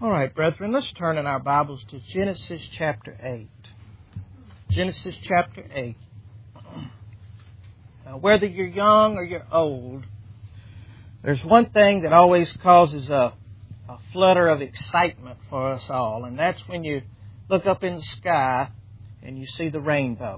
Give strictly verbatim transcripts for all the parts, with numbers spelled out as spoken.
All right, brethren, let's turn in our Bibles to Genesis chapter eight. Genesis chapter eight. Now, whether you're young or you're old, there's one thing that always causes a, a flutter of excitement for us all, and that's when you look up in the sky and you see the rainbow.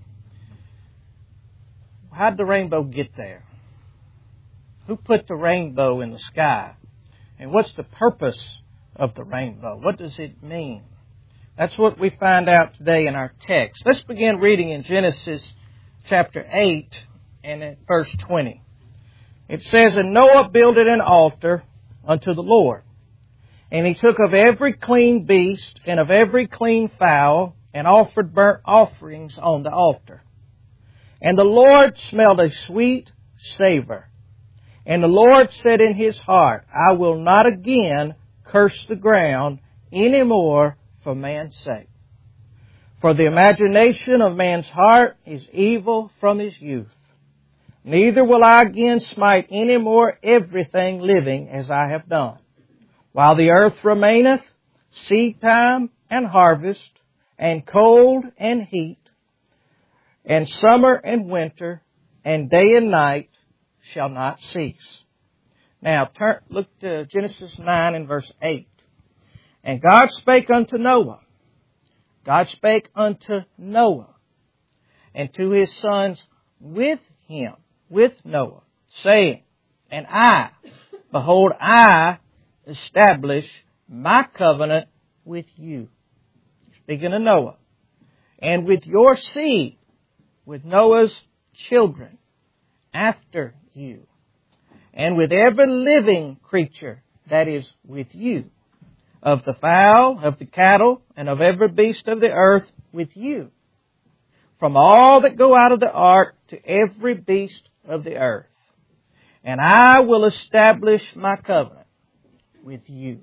How'd the rainbow get there? Who put the rainbow in the sky? And what's the purpose of the rainbow? What does it mean? That's what we find out today in our text. Let's begin reading in Genesis chapter eight and at verse twenty. It says, "And Noah builded an altar unto the Lord. And he took of every clean beast and of every clean fowl and offered burnt offerings on the altar. And the Lord smelled a sweet savor. And the Lord said in his heart, I will not again curse the ground any more for man's sake. For the imagination of man's heart is evil from his youth. Neither will I again smite any more everything living as I have done. While the earth remaineth, seed time and harvest, and cold and heat, and summer and winter, and day and night shall not cease." Now, turn, look to Genesis nine and verse eight. "And God spake unto Noah. God spake unto Noah, and to his sons with him, with Noah, saying, And I, behold, I establish my covenant with you." Speaking of Noah. "And with your seed, with Noah's children, after you, and with every living creature that is with you, of the fowl, of the cattle, and of every beast of the earth with you, from all that go out of the ark to every beast of the earth. And I will establish my covenant with you.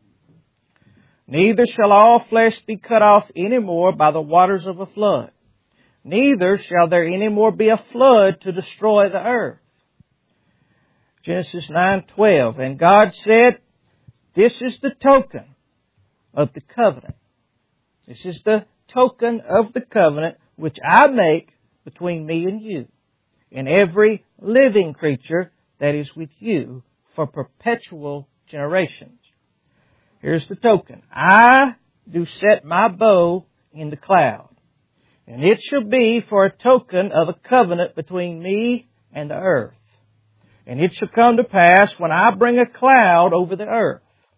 Neither shall all flesh be cut off any more by the waters of a flood. Neither shall there any more be a flood to destroy the earth." Genesis nine twelve. "And God said, This is the token of the covenant. This is the token of the covenant which I make between me and you, and every living creature that is with you for perpetual generations. Here's the token. I do set my bow in the cloud. And it shall be for a token of a covenant between me and the earth. And it shall come to pass when I bring a cloud over the earth,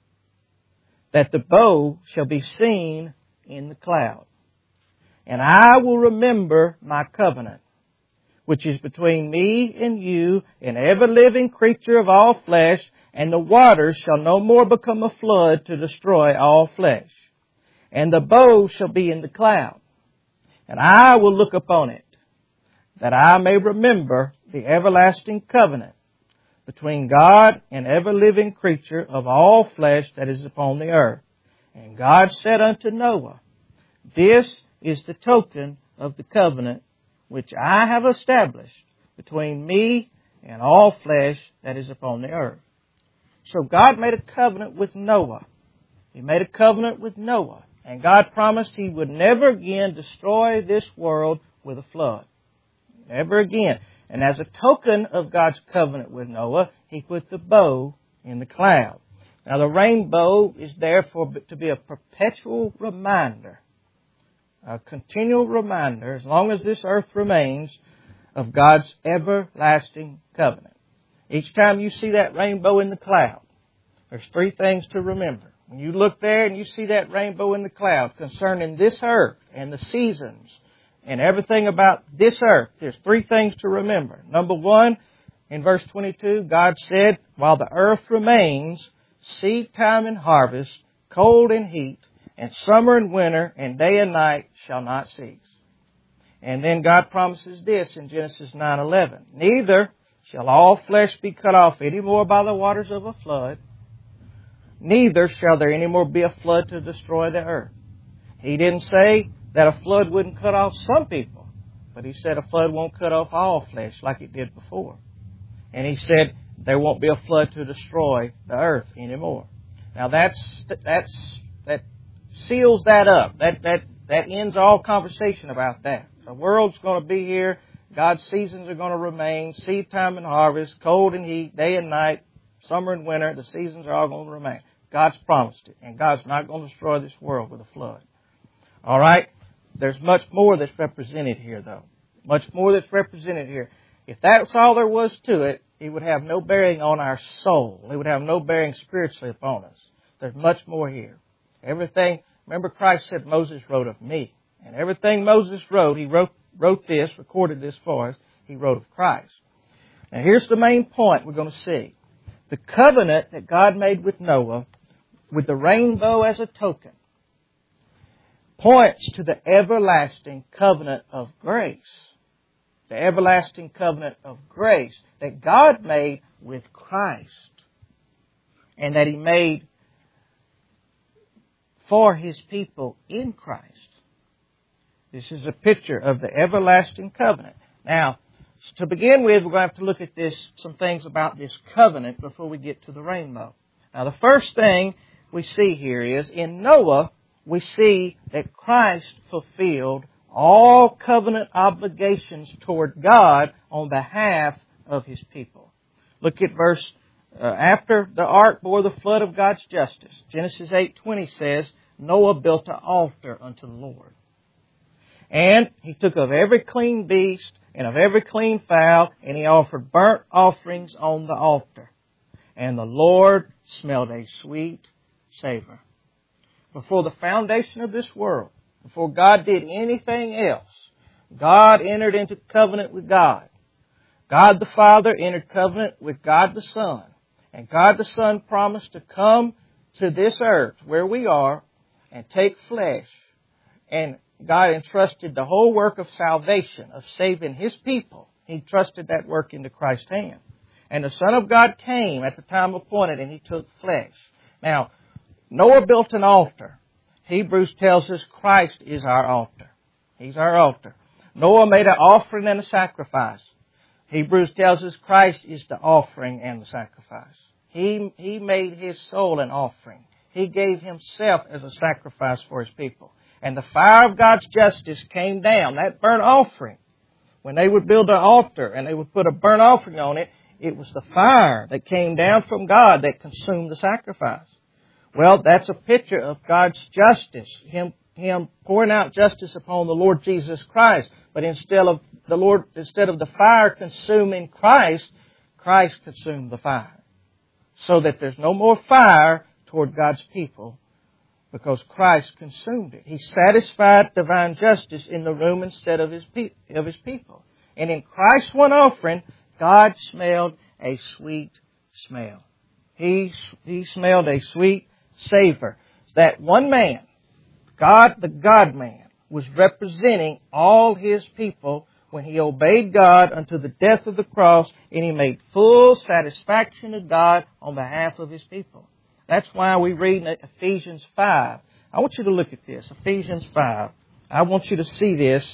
that the bow shall be seen in the cloud. And I will remember my covenant, which is between me and you and every living creature of all flesh, and the waters shall no more become a flood to destroy all flesh. And the bow shall be in the cloud. And I will look upon it, that I may remember the everlasting covenant between God and every living creature of all flesh that is upon the earth. And God said unto Noah, This is the token of the covenant which I have established between me and all flesh that is upon the earth." So God made a covenant with Noah. He made a covenant with Noah. And God promised He would never again destroy this world with a flood. Never again. And as a token of God's covenant with Noah, He put the bow in the cloud. Now the rainbow is therefore to be a perpetual reminder, a continual reminder, as long as this earth remains, of God's everlasting covenant. Each time you see that rainbow in the cloud, there's three things to remember. When you look there and you see that rainbow in the cloud concerning this earth and the seasons and everything about this earth, there's three things to remember. Number one, in verse twenty-two, God said, while the earth remains, seed time and harvest, cold and heat, and summer and winter, and day and night shall not cease. And then God promises this in Genesis nine eleven. Neither shall all flesh be cut off any more by the waters of a flood. Neither shall there any more be a flood to destroy the earth. He didn't say that a flood wouldn't cut off some people, but He said a flood won't cut off all flesh like it did before. And He said there won't be a flood to destroy the earth anymore. Now that's, that's, that seals that up. That, that, that ends all conversation about that. The world's going to be here. God's seasons are going to remain. Seed time and harvest, cold and heat, day and night, summer and winter. The seasons are all going to remain. God's promised it. And God's not going to destroy this world with a flood. All right? There's much more that's represented here, though. Much more that's represented here. If that's all there was to it, it would have no bearing on our soul. It would have no bearing spiritually upon us. There's much more here. Everything, remember Christ said Moses wrote of me. And everything Moses wrote, he wrote, wrote this, recorded this for us, he wrote of Christ. Now here's the main point we're going to see. The covenant that God made with Noah, with the rainbow as a token, points to the everlasting covenant of grace. The everlasting covenant of grace that God made with Christ. And that He made for His people in Christ. This is a picture of the everlasting covenant. Now, to begin with, we're going to have to look at this, some things about this covenant before we get to the rainbow. Now, the first thing we see here is, in Noah, we see that Christ fulfilled all covenant obligations toward God on behalf of His people. Look at verse, uh, after the ark bore the flood of God's justice. Genesis eight twenty says, Noah built an altar unto the Lord. And he took of every clean beast and of every clean fowl, and he offered burnt offerings on the altar. And the Lord smelled a sweet savor. Before the foundation of this world, before God did anything else, God entered into covenant with God. God the Father entered covenant with God the Son. And God the Son promised to come to this earth where we are and take flesh. And God entrusted the whole work of salvation, of saving His people. He trusted that work into Christ's hand. And the Son of God came at the time appointed and He took flesh. Now, Noah built an altar. Hebrews tells us Christ is our altar. He's our altar. Noah made an offering and a sacrifice. Hebrews tells us Christ is the offering and the sacrifice. He, he made His soul an offering. He gave Himself as a sacrifice for His people. And the fire of God's justice came down. That burnt offering, when they would build an altar and they would put a burnt offering on it, it was the fire that came down from God that consumed the sacrifice. Well, that's a picture of God's justice. Him, Him pouring out justice upon the Lord Jesus Christ. But instead of the Lord, instead of the fire consuming Christ, Christ consumed the fire. So that there's no more fire toward God's people, because Christ consumed it. He satisfied divine justice in the room instead of His, pe- of his people. And in Christ's one offering, God smelled a sweet smell. He, he smelled a sweet savor. That one man, God, the God-man, was representing all His people when He obeyed God unto the death of the cross, and He made full satisfaction to God on behalf of His people. That's why we read in Ephesians five. I want you to look at this, Ephesians five. I want you to see this.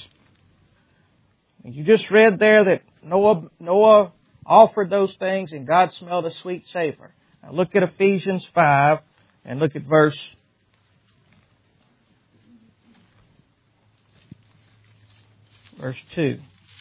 You just read there that Noah, Noah offered those things and God smelled a sweet savor. Now look at Ephesians five. And look at verse verse two.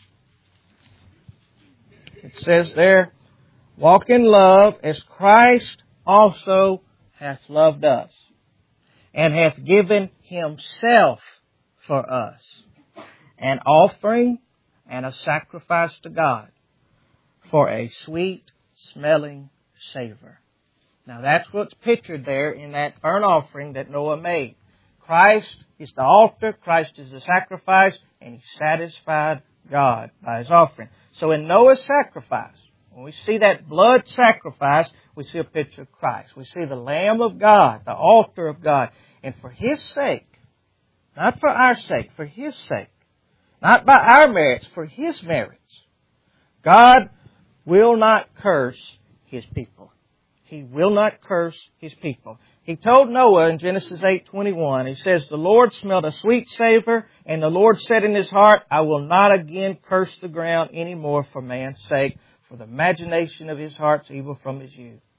It says there, walk in love as Christ also hath loved us, and hath given Himself for us, an offering and a sacrifice to God, for a sweet smelling savor. Now that's what's pictured there in that burnt offering that Noah made. Christ is the altar, Christ is the sacrifice, and He satisfied God by His offering. So in Noah's sacrifice, when we see that blood sacrifice, we see a picture of Christ. We see the Lamb of God, the altar of God. And for His sake, not for our sake, for His sake, not by our merits, for His merits, God will not curse His people. He will not curse His people. He told Noah in Genesis eight twenty-one, He says, the Lord smelled a sweet savor, and the Lord said in His heart, I will not again curse the ground any more for man's sake, for the imagination of his heart's evil from his youth.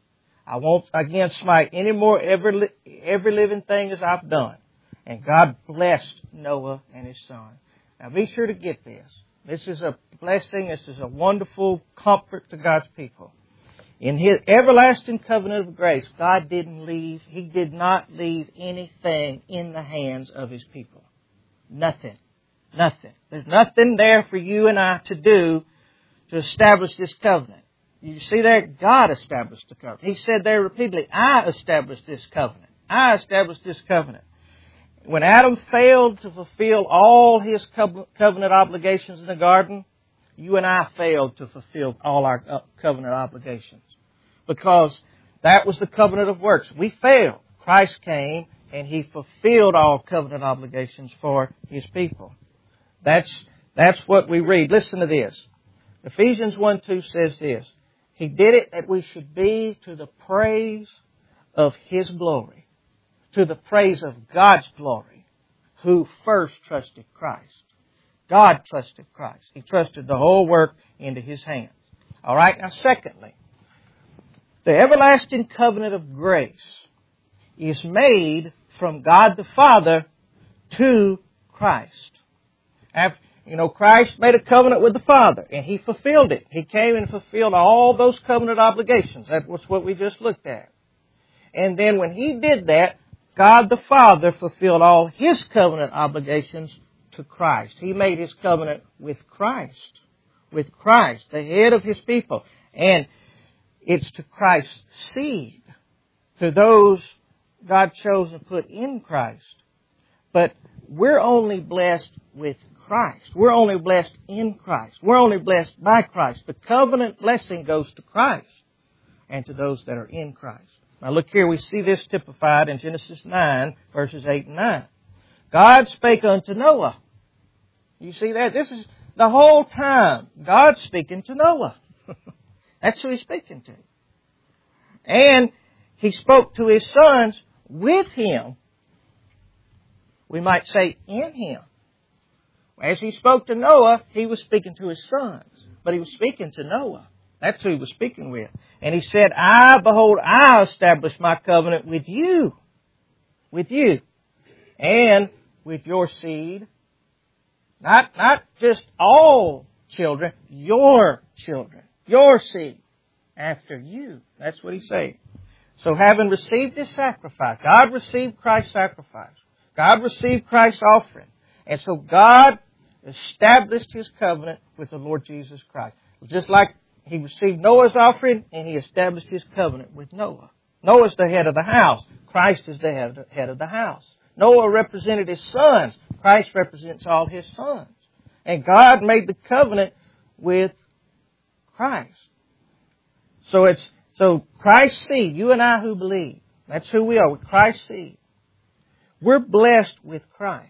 I won't again smite any more every, every living thing as I've done. And God blessed Noah and his son. Now be sure to get this. This is a blessing. This is a wonderful comfort to God's people. In His everlasting covenant of grace, God didn't leave, He did not leave anything in the hands of His people. Nothing. Nothing. There's nothing there for you and I to do to establish this covenant. You see there, God established the covenant. He said there repeatedly, I established this covenant. I established this covenant. When Adam failed to fulfill all his covenant obligations in the garden, you and I failed to fulfill all our covenant obligations. Because that was the covenant of works. We failed. Christ came and He fulfilled all covenant obligations for His people. That's, that's what we read. Listen to this. Ephesians one two says this. He did it that we should be to the praise of His glory. To the praise of God's glory. Who first trusted Christ. God trusted Christ. He trusted the whole work into His hands. All right. Now secondly, the everlasting covenant of grace is made from God the Father to Christ. After, you know, Christ made a covenant with the Father, and He fulfilled it. He came and fulfilled all those covenant obligations. That was what we just looked at. And then when He did that, God the Father fulfilled all His covenant obligations to Christ. He made His covenant with Christ. With Christ, the head of His people. And it's to Christ's seed. To those God chose and put in Christ. But we're only blessed with Christ. We're only blessed in Christ. We're only blessed by Christ. The covenant blessing goes to Christ and to those that are in Christ. Now look here, we see this typified in Genesis nine, verses eight and nine. God spake unto Noah. You see that? This is the whole time God's speaking to Noah. That's who He's speaking to. And He spoke to His sons with Him. We might say in Him. As He spoke to Noah, He was speaking to His sons. But He was speaking to Noah. That's who He was speaking with. And He said, I, behold, I establish my covenant with you. With you. And with your seed. Not, not just all children, your children. Your seed. After you. That's what He's saying. So having received His sacrifice, God received Christ's sacrifice. God received Christ's offering. And so God established His covenant with the Lord Jesus Christ. Just like He received Noah's offering and He established His covenant with Noah. Noah's the head of the house. Christ is the head of the house. Noah represented his sons. Christ represents all His sons. And God made the covenant with Christ. So it's, so Christ's seed, you and I who believe, that's who we are, with Christ's seed. We're blessed with Christ.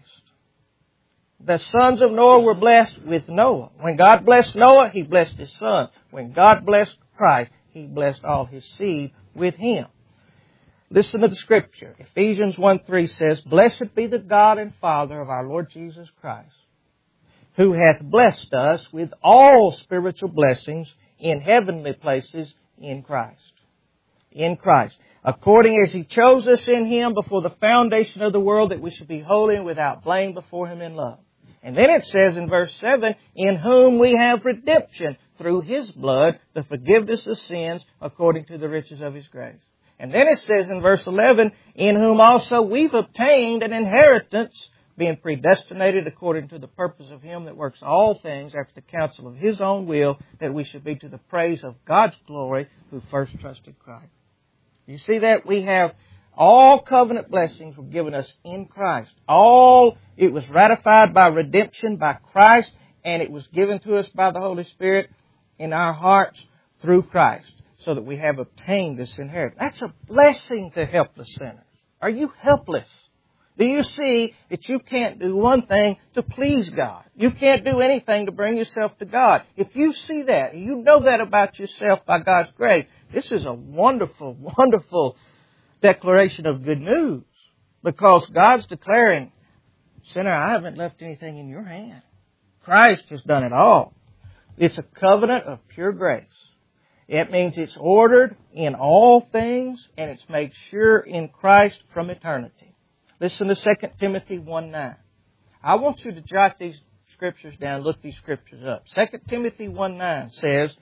The sons of Noah were blessed with Noah. When God blessed Noah, He blessed his sons. When God blessed Christ, He blessed all His seed with Him. Listen to the Scripture. Ephesians one three says, Blessed be the God and Father of our Lord Jesus Christ, who hath blessed us with all spiritual blessings in heavenly places in Christ. In Christ. According as He chose us in Him before the foundation of the world, that we should be holy and without blame before Him in love. And then it says in verse seven, In whom we have redemption through His blood, the forgiveness of sins according to the riches of His grace. And then it says in verse eleven, In whom also we've obtained an inheritance, being predestinated according to the purpose of Him that works all things after the counsel of His own will, that we should be to the praise of God's glory, who first trusted Christ. You see that? We have all covenant blessings were given us in Christ. All, it was ratified by redemption by Christ, and it was given to us by the Holy Spirit in our hearts through Christ, so that we have obtained this inheritance. That's a blessing to helpless sinners. Are you helpless? Do you see that you can't do one thing to please God? You can't do anything to bring yourself to God. If you see that, you know that about yourself by God's grace, this is a wonderful, wonderful declaration of good news. Because God's declaring, sinner, I haven't left anything in your hand. Christ has done it all. It's a covenant of pure grace. It means it's ordered in all things, and it's made sure in Christ from eternity. Listen to Second Timothy one nine. I want you to jot these scriptures down, look these scriptures up. Second Timothy one nine says,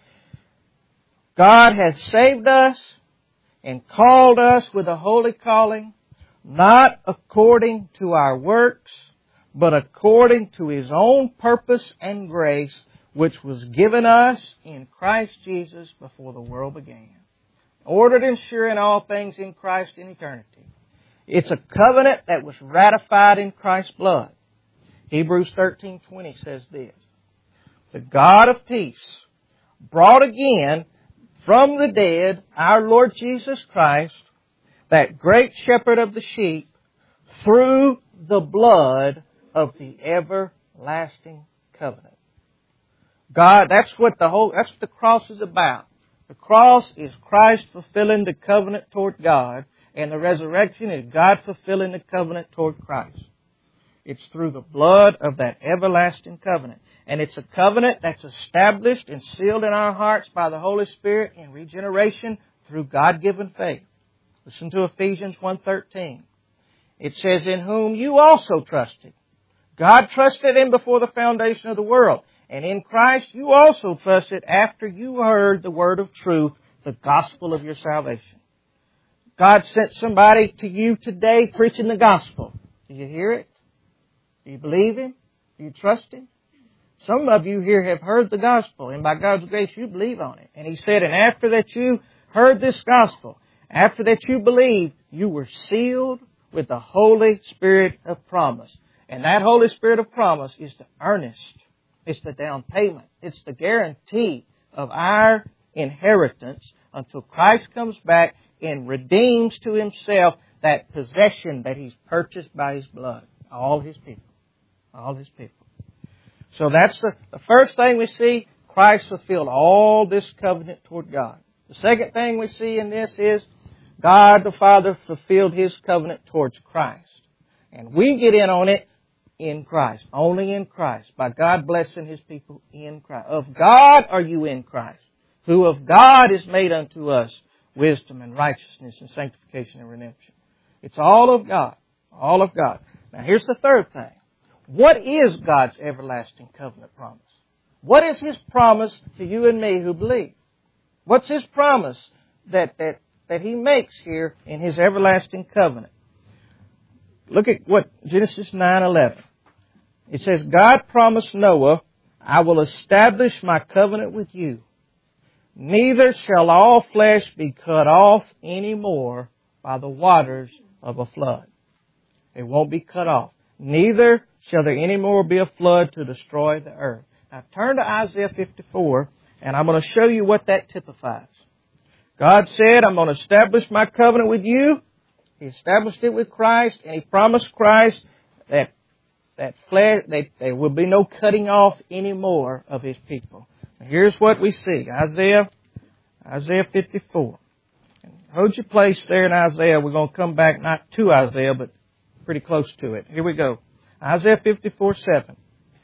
God hath saved us and called us with a holy calling, not according to our works, but according to His own purpose and grace, which was given us in Christ Jesus before the world began. Ordered and sure in all things in Christ in eternity. It's a covenant that was ratified in Christ's blood. Hebrews thirteen twenty says this, the God of peace brought again from the dead our Lord Jesus Christ, that great shepherd of the sheep, through the blood of the everlasting covenant. God, that's what the whole, that's what the cross is about. The cross is Christ fulfilling the covenant toward God, and the resurrection is God fulfilling the covenant toward Christ. It's through the blood of that everlasting covenant. And it's a covenant that's established and sealed in our hearts by the Holy Spirit in regeneration through God-given faith. Listen to Ephesians one thirteen. It says, in whom you also trusted. God trusted Him before the foundation of the world. And in Christ you also trusted after you heard the word of truth, the gospel of your salvation. God sent somebody to you today preaching the gospel. Do you hear it? Do you believe Him? Do you trust Him? Some of you here have heard the gospel, and by God's grace you believe on it. And He said, and after that you heard this gospel, after that you believed, you were sealed with the Holy Spirit of promise. And that Holy Spirit of promise is the earnest. It's the down payment. It's the guarantee of our inheritance until Christ comes back and redeems to Himself that possession that He's purchased by His blood. All His people. All His people. So that's the, the first thing we see. Christ fulfilled all this covenant toward God. The second thing we see in this is God the Father fulfilled His covenant towards Christ. And we get in on it in Christ. Only in Christ. By God blessing His people in Christ. Of God are you in Christ, who of God is made unto us wisdom and righteousness and sanctification and redemption. It's all of God. All of God. Now here's the third thing. What is God's everlasting covenant promise? What is His promise to you and me who believe? What's His promise that, that, that He makes here in His everlasting covenant? Look at what Genesis nine eleven. It says, God promised Noah, I will establish my covenant with you. Neither shall all flesh be cut off any more by the waters of a flood. It won't be cut off. Neither shall there any more be a flood to destroy the earth. Now turn to Isaiah fifty-four, and I'm going to show you what that typifies. God said, I'm going to establish my covenant with you. He established it with Christ, and He promised Christ that that flesh, that there will be no cutting off any more of His people. Now here's what we see. Isaiah, Isaiah fifty-four. And hold your place there in Isaiah. We're going to come back not to Isaiah, but pretty close to it. Here we go. Isaiah fifty-four seven.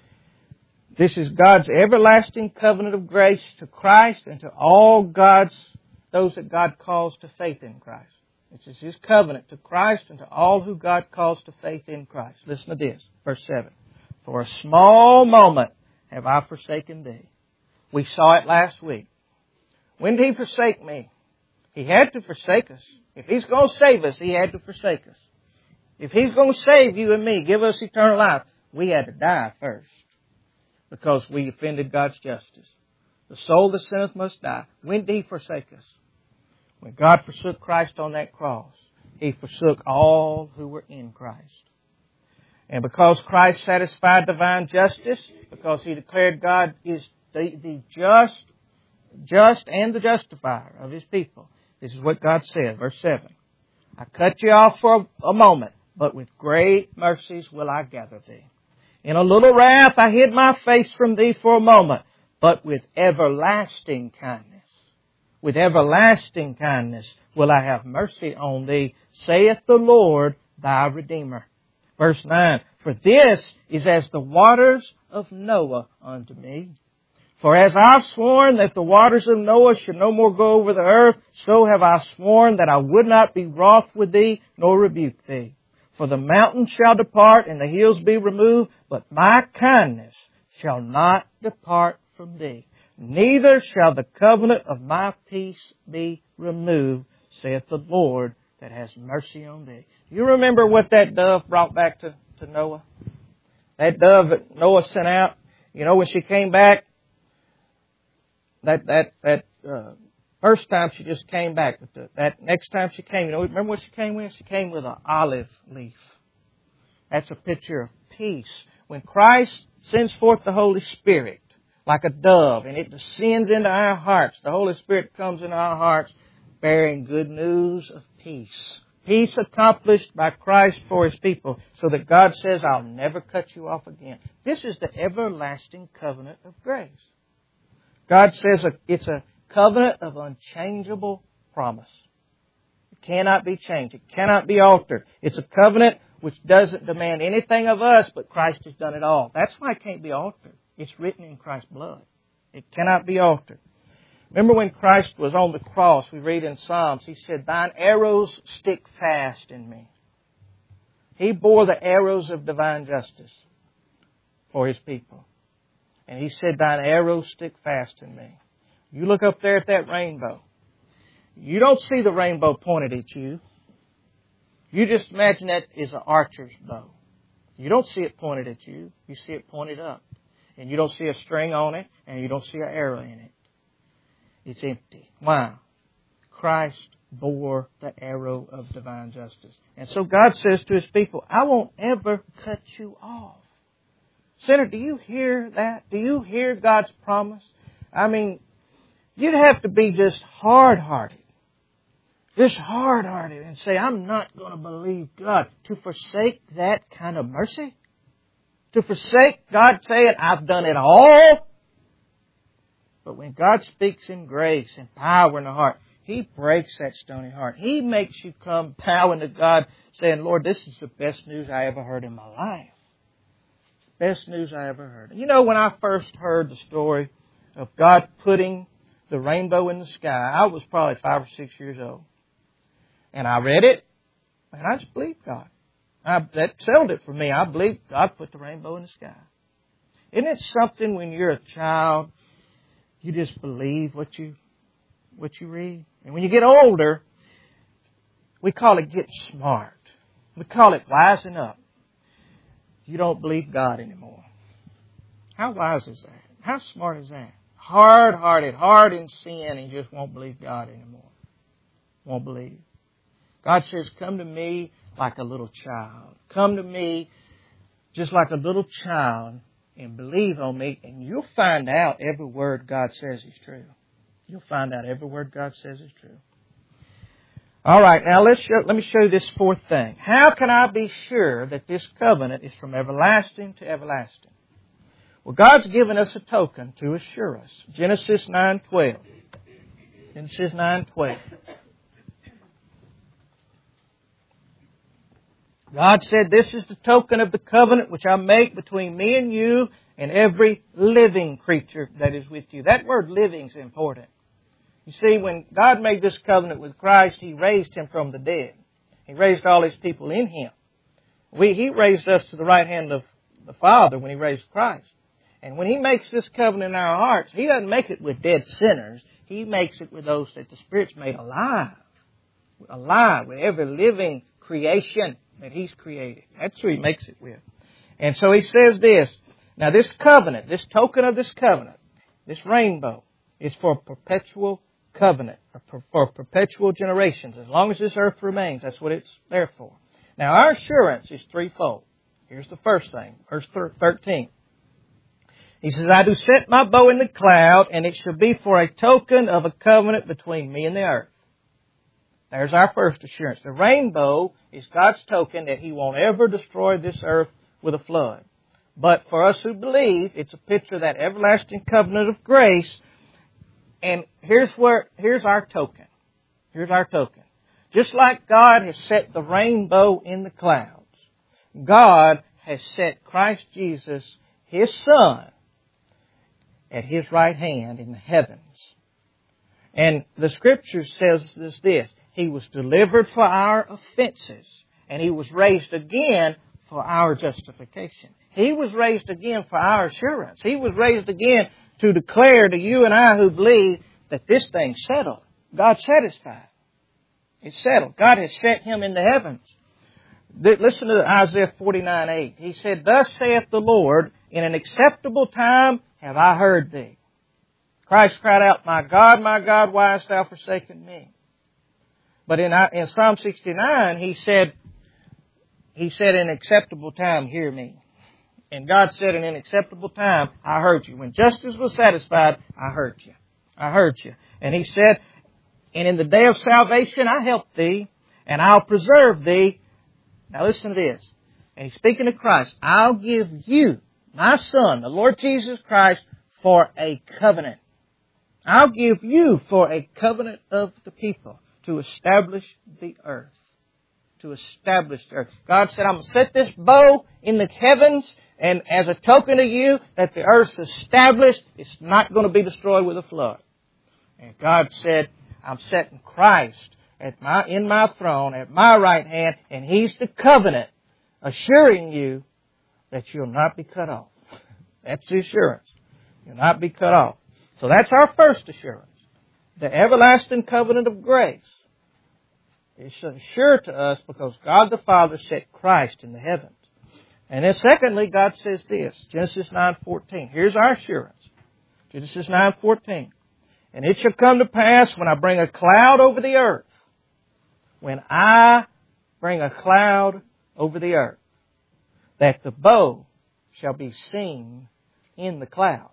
This is God's everlasting covenant of grace to Christ and to all God's, those that God calls to faith in Christ. This is His covenant to Christ and to all who God calls to faith in Christ. Listen to this, verse seven. For a small moment have I forsaken thee. We saw it last week. When did He forsake me? He had to forsake us. If He's going to save us, He had to forsake us. If He's going to save you and me, give us eternal life, we had to die first because we offended God's justice. The soul that sinneth must die. When did He forsake us? When God forsook Christ on that cross, He forsook all who were in Christ. And because Christ satisfied divine justice, because He declared God is the, the just, just and the justifier of His people, this is what God said, verse seven. I cut you off for a moment, but with great mercies will I gather thee. In a little wrath I hid my face from thee for a moment, but with everlasting kindness, with everlasting kindness will I have mercy on thee, saith the Lord thy Redeemer. Verse nine, for this is as the waters of Noah unto me, For as I've sworn that the waters of Noah should no more go over the earth, so have I sworn that I would not be wroth with thee, nor rebuke thee. For the mountains shall depart, and the hills be removed, but my kindness shall not depart from thee. Neither shall the covenant of my peace be removed, saith the Lord that has mercy on thee. You remember what that dove brought back to, to Noah? That dove that Noah sent out, you know, when she came back, That that that uh, first time she just came back, but the, that next time she came, you know, remember what she came with? She came with an olive leaf. That's a picture of peace. When Christ sends forth the Holy Spirit like a dove, and it descends into our hearts, the Holy Spirit comes into our hearts, bearing good news of peace. Peace accomplished by Christ for His people, so that God says, "I'll never cut you off again." This is the everlasting covenant of grace. God says it's a covenant of unchangeable promise. It cannot be changed. It cannot be altered. It's a covenant which doesn't demand anything of us, but Christ has done it all. That's why it can't be altered. It's written in Christ's blood. It cannot be altered. Remember when Christ was on the cross, we read in Psalms, He said, "Thine arrows stick fast in me." He bore the arrows of divine justice for His people. And He said, "Thine arrows stick fast in me." You look up there at that rainbow. You don't see the rainbow pointed at you. You just imagine that is an archer's bow. You don't see it pointed at you. You see it pointed up. And you don't see a string on it, and you don't see an arrow in it. It's empty. Why? Christ bore the arrow of divine justice. And so God says to His people, "I won't ever cut you off." Sinner, do you hear that? Do you hear God's promise? I mean, you'd have to be just hard-hearted. Just hard-hearted and say, "I'm not going to believe God." To forsake that kind of mercy? To forsake God saying, "I've done it all"? But when God speaks in grace and power in the heart, He breaks that stony heart. He makes you come bowing to God saying, "Lord, this is the best news I ever heard in my life. Best news I ever heard." You know, when I first heard the story of God putting the rainbow in the sky, I was probably five or six years old. And I read it, and I just believed God. I, that settled it for me. I believed God put the rainbow in the sky. Isn't it something when you're a child, you just believe what you what you read? And when you get older, we call it getting smart. We call it wising up. You don't believe God anymore. How wise is that? How smart is that? Hard-hearted, hard in sin, and just won't believe God anymore. Won't believe. God says, "Come to me like a little child. Come to me just like a little child and believe on me, and you'll find out every word God says is true." You'll find out every word God says is true. All right, now let's show, let me show you this fourth thing. How can I be sure that this covenant is from everlasting to everlasting? Well, God's given us a token to assure us. Genesis nine twelve. Genesis nine twelve. God said, "This is the token of the covenant which I make between me and you and every living creature that is with you." That word living is important. You see, when God made this covenant with Christ, He raised Him from the dead. He raised all His people in Him. We, He raised us to the right hand of the Father when He raised Christ. And when He makes this covenant in our hearts, He doesn't make it with dead sinners. He makes it with those that the Spirit's made alive. Alive with every living creation that He's created. That's who He makes it with. And so He says this. Now this covenant, this token of this covenant, this rainbow, is for perpetual covenant, or for perpetual generations. As long as this earth remains, that's what it's there for. Now our assurance is threefold. Here's the first thing, verse thirteen. He says, "I do set my bow in the cloud, and it shall be for a token of a covenant between me and the earth." There's our first assurance. The rainbow is God's token that He won't ever destroy this earth with a flood. But for us who believe, it's a picture of that everlasting covenant of grace. And here's where, here's our token. Here's our token. Just like God has set the rainbow in the clouds, God has set Christ Jesus, His Son, at His right hand in the heavens. And the Scripture says this, this, He was delivered for our offenses, and He was raised again for our justification. He was raised again for our assurance. He was raised again to declare to you and I who believe that this thing's settled. God's satisfied. It's settled. God has set Him in the heavens. Listen to Isaiah forty-nine eight. He said, "Thus saith the Lord, in an acceptable time have I heard thee." Christ cried out, "My God, my God, why hast thou forsaken me?" But in, in Psalm sixty-nine, he said, he said, "In acceptable time, hear me." And God said, "In an acceptable time, I heard you." When justice was satisfied, I heard you. I heard you. And He said, "And in the day of salvation, I help thee, and I'll preserve thee." Now listen to this. And He's speaking to Christ. "I'll give you, my Son, the Lord Jesus Christ, for a covenant." I'll give you for a covenant of the people to establish the earth. To establish the earth. God said, "I'm going to set this bow in the heavens, and as a token of you that the earth's established, it's not going to be destroyed with a flood." And God said, "I'm setting Christ at my, in my throne, at my right hand, and He's the covenant, assuring you that you'll not be cut off." That's the assurance. You'll not be cut off. So that's our first assurance. The everlasting covenant of grace is assured to us because God the Father set Christ in the heavens. And then secondly, God says this, Genesis nine fourteen. Here's our assurance. Genesis nine fourteen. "And it shall come to pass when I bring a cloud over the earth," when I bring a cloud over the earth, "that the bow shall be seen in the cloud."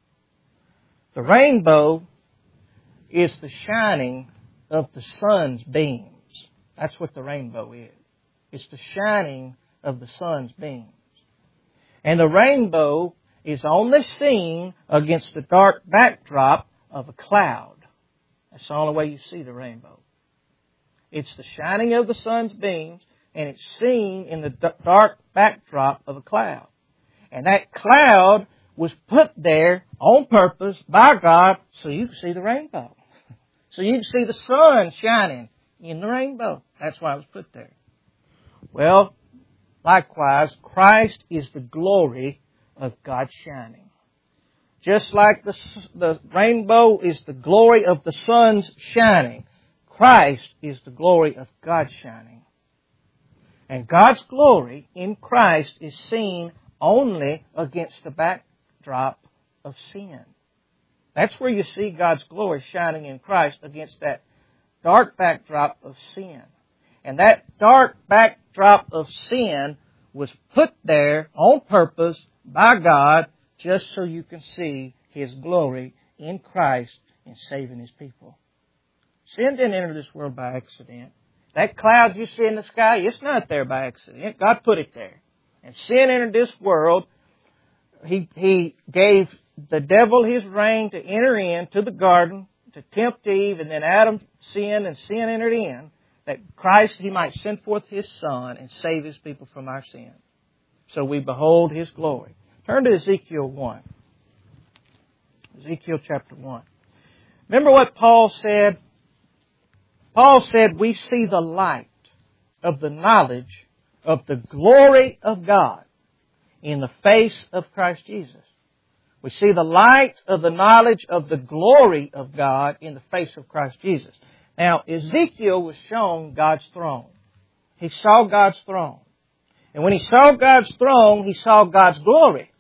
The rainbow is the shining of the sun's beams. That's what the rainbow is. It's the shining of the sun's beams. And the rainbow is only seen against the dark backdrop of a cloud. That's the only way you see the rainbow. It's the shining of the sun's beams, and it's seen in the dark backdrop of a cloud. And that cloud was put there on purpose by God so you can see the rainbow. So you can see the sun shining in the rainbow. That's why it was put there. Well, likewise, Christ is the glory of God's shining. Just like the, the rainbow is the glory of the sun's shining, Christ is the glory of God's shining. And God's glory in Christ is seen only against the backdrop of sin. That's where you see God's glory shining in Christ, against that dark backdrop of sin. And that dark backdrop of sin was put there on purpose by God just so you can see His glory in Christ in saving His people. Sin didn't enter this world by accident. That cloud you see in the sky, it's not there by accident. God put it there. And sin entered this world. He, he gave the devil his reign to enter into the garden, to tempt Eve, and then Adam sinned and sin entered in, that Christ, He might send forth His Son and save His people from our sins. So we behold His glory. Turn to Ezekiel one. Ezekiel chapter one. Remember what Paul said? Paul said we see the light of the knowledge of the glory of God in the face of Christ Jesus. We see the light of the knowledge of the glory of God in the face of Christ Jesus. Now, Ezekiel was shown God's throne. He saw God's throne. And when he saw God's throne, he saw God's glory.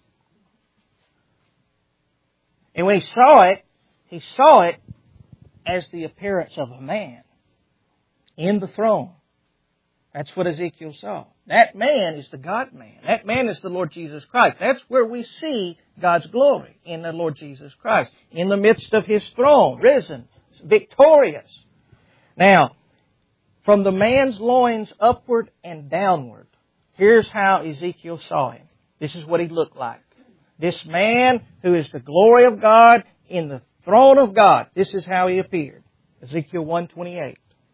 And when he saw it, he saw it as the appearance of a man in the throne. That's what Ezekiel saw. That man is the God-man. That man is the Lord Jesus Christ. That's where we see God's glory, in the Lord Jesus Christ, in the midst of His throne, risen, victorious. Now, from the man's loins upward and downward, here's how Ezekiel saw him. This is what he looked like. This man who is the glory of God in the throne of God, this is how he appeared. Ezekiel one twenty-eight.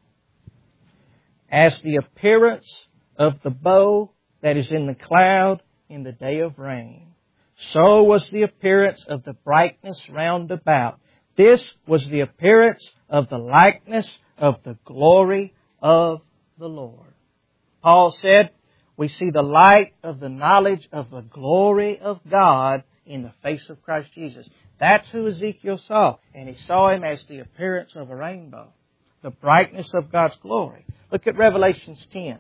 As the appearance of the bow that is in the cloud in the day of rain, So was the appearance of the brightness round about. This was the appearance of the likeness of the glory of the Lord. Paul said, we see the light of the knowledge of the glory of God in the face of Christ Jesus. That's who Ezekiel saw. And he saw Him as the appearance of a rainbow. The brightness of God's glory. Look at Revelation ten.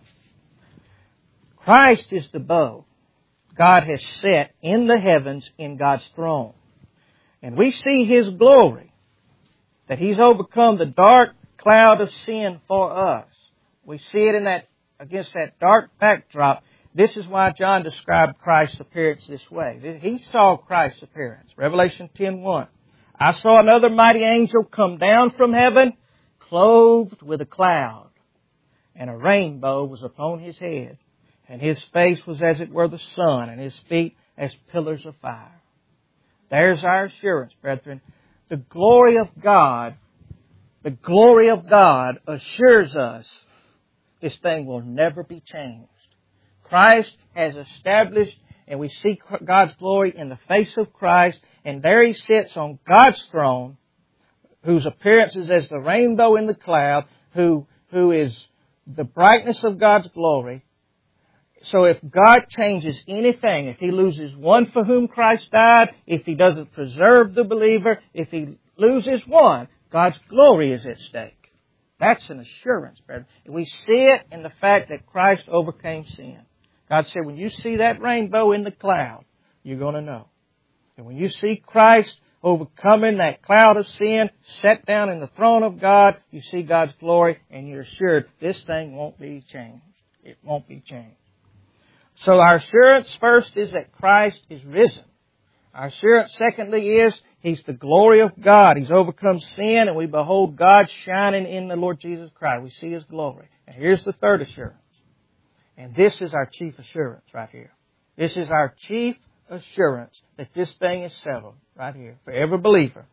Christ is the bow God has set in the heavens in God's throne. And we see His glory. That He's overcome the dark cloud of sin for us. We see it in that, against that dark backdrop. This is why John described Christ's appearance this way. He saw Christ's appearance. Revelation ten one. I saw another mighty angel come down from heaven, clothed with a cloud, and a rainbow was upon his head, and his face was as it were the sun, and his feet as pillars of fire. There's our assurance, brethren. The glory of God, the glory of God assures us this thing will never be changed. Christ has established, and we see God's glory in the face of Christ, and there He sits on God's throne, whose appearance is as the rainbow in the cloud, who, who is the brightness of God's glory. So if God changes anything, if He loses one for whom Christ died, if He doesn't preserve the believer, if He loses one, God's glory is at stake. That's an assurance, brethren. We see it in the fact that Christ overcame sin. God said, when you see that rainbow in the cloud, you're going to know. And when you see Christ overcoming that cloud of sin, set down in the throne of God, you see God's glory, and you're assured this thing won't be changed. It won't be changed. So our assurance first is that Christ is risen. Our assurance secondly is He's the glory of God. He's overcome sin, and we behold God shining in the Lord Jesus Christ. We see His glory. And here's the third assurance. And this is our chief assurance right here. This is our chief assurance that this thing is settled right here for every believer.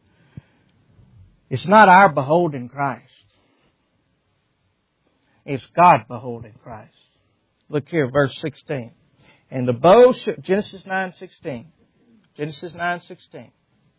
It's not our beholding Christ. It's God beholding Christ. Look here, verse sixteen. And the bow, sh- Genesis nine sixteen. Genesis nine sixteen.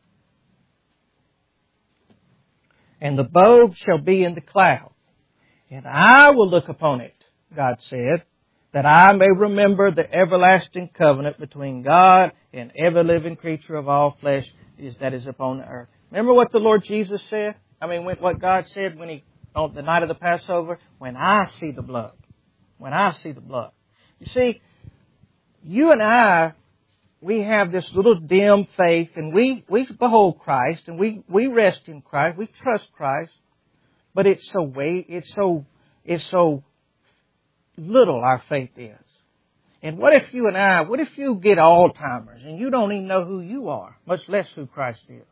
And the bow shall be in the cloud, and I will look upon it, God said, that I may remember the everlasting covenant between God and every living creature of all flesh is that is upon the earth. Remember what the Lord Jesus said? I mean, what God said when He, on the night of the Passover? When I see the blood. When I see the blood. You see, you and I, we have this little dim faith, and we, we behold Christ, and we, we rest in Christ, we trust Christ, but it's so way, it's so, it's so little our faith is. And what if you and I, what if you get Alzheimer's and you don't even know who you are, much less who Christ is?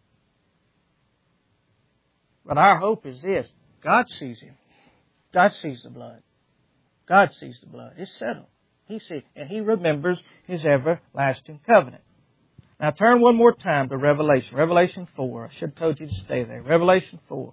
But our hope is this: God sees Him. God sees the blood. God sees the blood. It's settled. He sees, and He remembers His everlasting covenant. Now turn one more time to Revelation. Revelation four. I should have told you to stay there. Revelation four.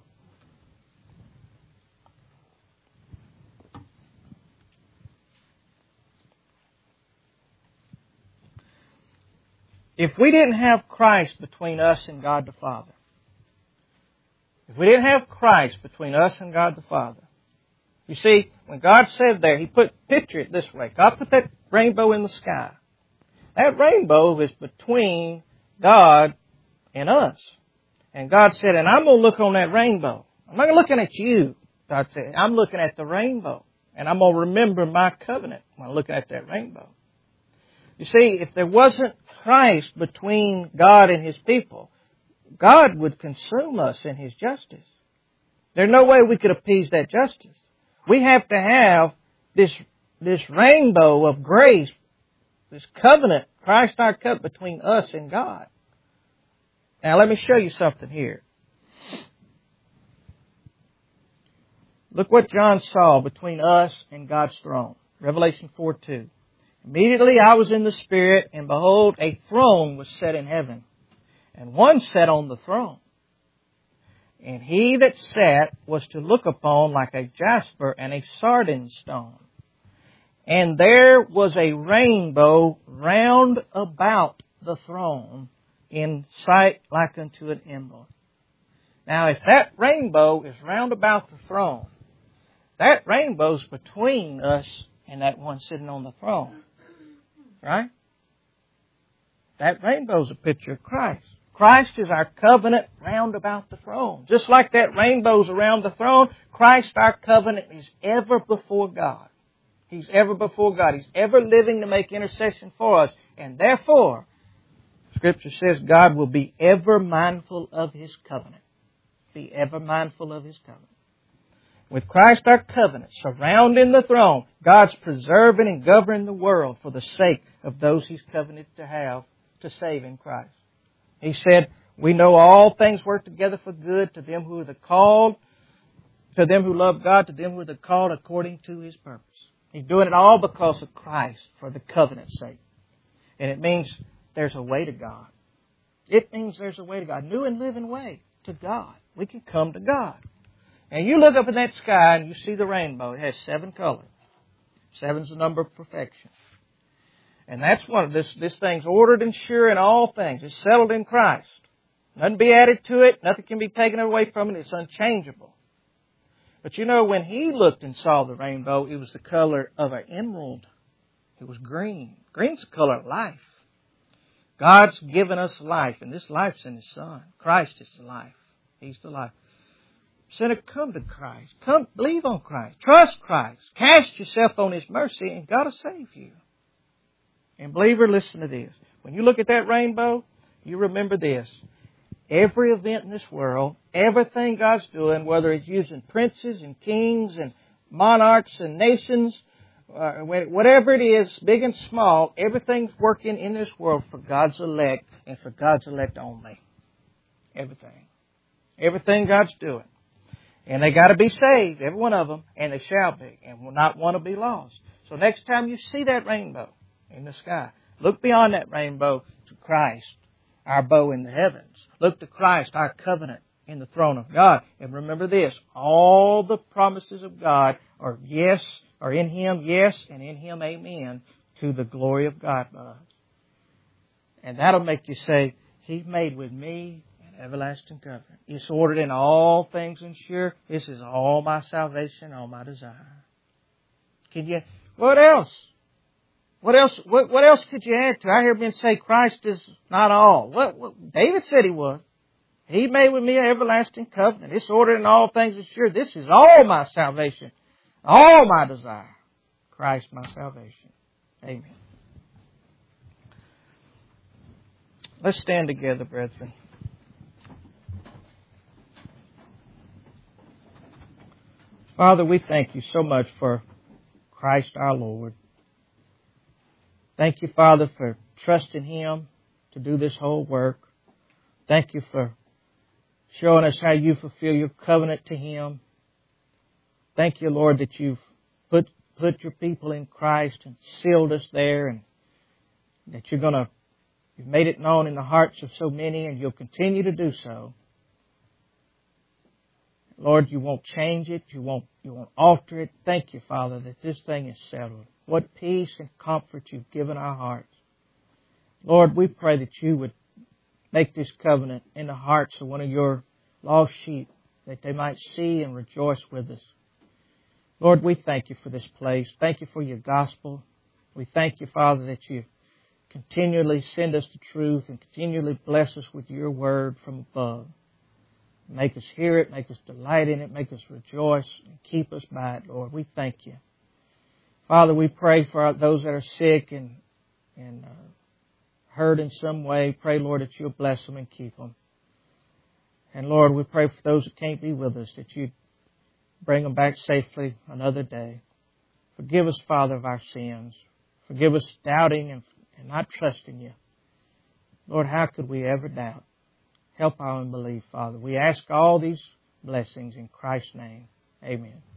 If we didn't have Christ between us and God the Father, if we didn't have Christ between us and God the Father, you see, when God said there, He put, picture it this way. God put that rainbow in the sky. That rainbow is between God and us. And God said, and I'm going to look on that rainbow. I'm not looking at you. God said, I'm looking at the rainbow. And I'm going to remember my covenant when I'm looking at that rainbow. You see, if there wasn't Christ between God and His people, God would consume us in His justice. There's no way we could appease that justice. We have to have this, this rainbow of grace, this covenant, Christ our covenant between us and God. Now let me show you something here. Look what John saw between us and God's throne. Revelation four two. Immediately I was in the Spirit, and behold, a throne was set in heaven, and one sat on the throne. And He that sat was to look upon like a jasper and a sardine stone. And there was a rainbow round about the throne, in sight like unto an emerald. Now, if that rainbow is round about the throne, that rainbow's between us and that one sitting on the throne. Right? That rainbow's a picture of Christ. Christ is our covenant round about the throne. Just like that rainbow's around the throne, Christ, our covenant, is ever before God. He's ever before God. He's ever living to make intercession for us. And therefore, Scripture says God will be ever mindful of His covenant. Be ever mindful of His covenant. With Christ our covenant surrounding the throne, God's preserving and governing the world for the sake of those He's covenanted to have to save in Christ. He said, we know all things work together for good to them who are the called, to them who love God, to them who are the called according to His purpose. He's doing it all because of Christ, for the covenant's sake. And it means there's a way to God. It means there's a way to God. New and living way to God. We can come to God. And you look up in that sky and you see the rainbow. It has seven colors. Seven's the number of perfection. And that's one of this, this thing's ordered and sure in all things. It's settled in Christ. Nothing be added to it. Nothing can be taken away from it. It's unchangeable. But you know, when he looked and saw the rainbow, it was the color of an emerald. It was green. Green's the color of life. God's given us life, and this life's in His Son. Christ is the life. He's the life. Sinner, come to Christ. Come, believe on Christ. Trust Christ. Cast yourself on His mercy, and God will save you. And believer, listen to this. When you look at that rainbow, you remember this. Every event in this world, everything God's doing, whether it's using princes and kings and monarchs and nations, uh, whatever it is, big and small, everything's working in this world for God's elect and for God's elect only. Everything. Everything God's doing. And they got to be saved, every one of them, and they shall be, and will not want to be lost. So next time you see that rainbow in the sky, look beyond that rainbow to Christ, our bow in the heavens. Look to Christ, our covenant in the throne of God. And remember this, all the promises of God are yes, are in Him, yes, and in Him, amen, to the glory of God. And that'll make you say, He's made with me an everlasting covenant. It's ordered in all things and sure. This is all my salvation, all my desire. Can you, what else? What else, what, what else could you add to? I hear men say Christ is not all. What, what David said He was. He made with me an everlasting covenant. It's ordered in all things and sure. This is all my salvation, all my desire. Christ my salvation. Amen. Let's stand together, brethren. Father, we thank You so much for Christ our Lord. Thank You, Father, for trusting Him to do this whole work. Thank You for showing us how You fulfill Your covenant to Him. Thank You, Lord, that You've put, put Your people in Christ and sealed us there, and that You're going to, You've made it known in the hearts of so many, and You'll continue to do so. Lord, You won't change it. You won't, you won't alter it. Thank You, Father, that this thing is settled. What peace and comfort You've given our hearts. Lord, we pray that You would make this covenant in the hearts of one of Your lost sheep, that they might see and rejoice with us. Lord, we thank You for this place. Thank You for Your gospel. We thank You, Father, that You continually send us the truth and continually bless us with Your word from above. Make us hear it, make us delight in it, make us rejoice, and keep us by it, Lord. We thank You. Father, we pray for those that are sick and, and uh, hurt in some way. Pray, Lord, that You'll bless them and keep them. And Lord, we pray for those that can't be with us, that You bring them back safely another day. Forgive us, Father, of our sins. Forgive us doubting and, and not trusting You. Lord, how could we ever doubt? Help our unbelief, Father. We ask all these blessings in Christ's name. Amen.